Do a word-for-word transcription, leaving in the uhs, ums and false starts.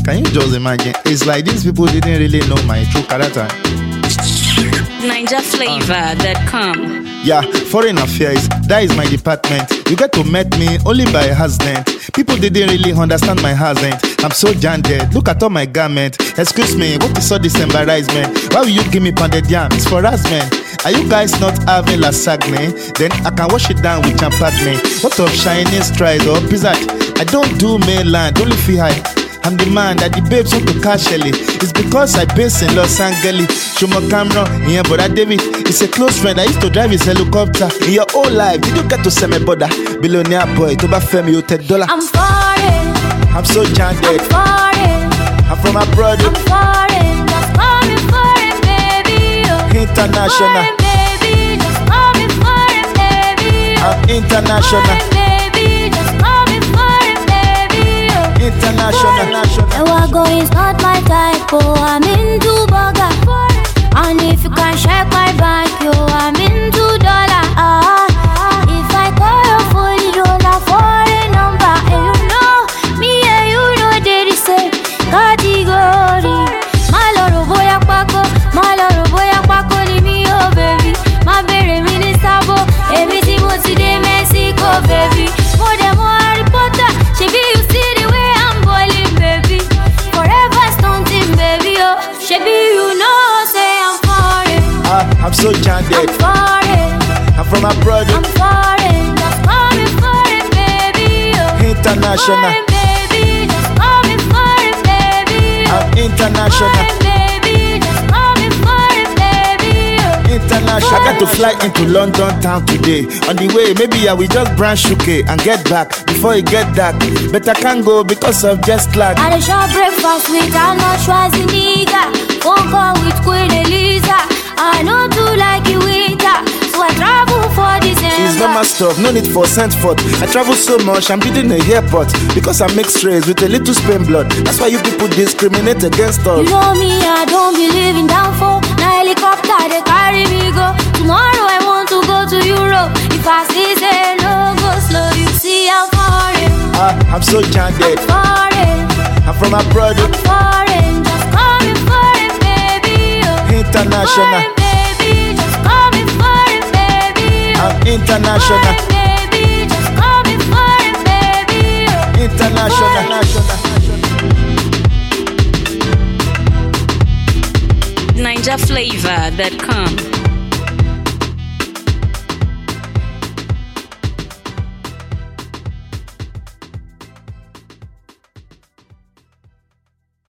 Can you just imagine? It's like these people didn't really know my true character. Ninja Flavor dot com. Yeah, foreign affairs, that is my department. You get to meet me only by accident. People didn't really understand my accent. I'm so janded, look at all my garment. Excuse me, what is all this embarrassment? Why will you give me pounded yam? It's for harassment. Are you guys not having lasagne? Then I can wash it down with champagne. What of Chinese strides or pizza? I don't do mainland, only fee high. I'm the man that the babes want to catch Shelly. It's because I base in Los Angeles. Show my camera, yeah, but David. It's a close friend, I used to drive his helicopter. In your whole life, did you get to sell me border? Billionaire boy, to buy fame, you take dollar. I'm foreign. I'm so janded. I'm foreign. I'm from abroad. I'm foreign. Just call me foreign, baby. Oh. International. Foreign, baby. Just call me foreign, baby. Oh. I'm international. Foreign, baby. Just call me foreign, baby. Oh. International. Ewago is not my type, oh, I'm into burger. And if you can check my bank, yo, I'm into dollar. Ah, if I call your phone, you la foreign number. And you know, me and you know they the same category. My lord, boy, a paco, my lord, boy, a paco, ni me, oh, baby. My baby, mini sabo, everything was today, Mexico, baby. More than more Harry Potter, she be you see the way I'm boiling, baby. Forever stunting, baby, oh. She be you know, say I'm foreign. Ah, I'm so janded. I'm foreign. I'm from abroad. I'm foreign. Just call me foreign, baby, oh. International. Foreign, baby. Just call me foreign, baby, oh. I'm international. Foreign, baby. Just call me foreign, baby, oh. International. I got to fly into London town today. On the way, maybe I will just branch U K and get back before it get dark. But I can't go because of jet lag. I had a short breakfast with Arnold Schwarzenegger. Phone call with Queen Eliza. I know too like you winter, so I travel for December. It's not my stuff, no need for sent forth. I travel so much, I'm building a airport. Because I mix rays with a little Spain blood. That's why you people discriminate against us. You know me, I don't believe in downfall. Now helicopter, they carry me go. Tomorrow I want to go to Europe. If I see say no, go slow. You see I'm foreign. Ah, I'm so janded. I'm foreign. I'm from abroad. I'm foreign. Just call me foreign, baby, oh. International. Foreign, baby. Just call me foreign, baby, oh. I'm international. Foreign, baby. Just call me foreign, baby, oh. International. Ninja Flavor dot com.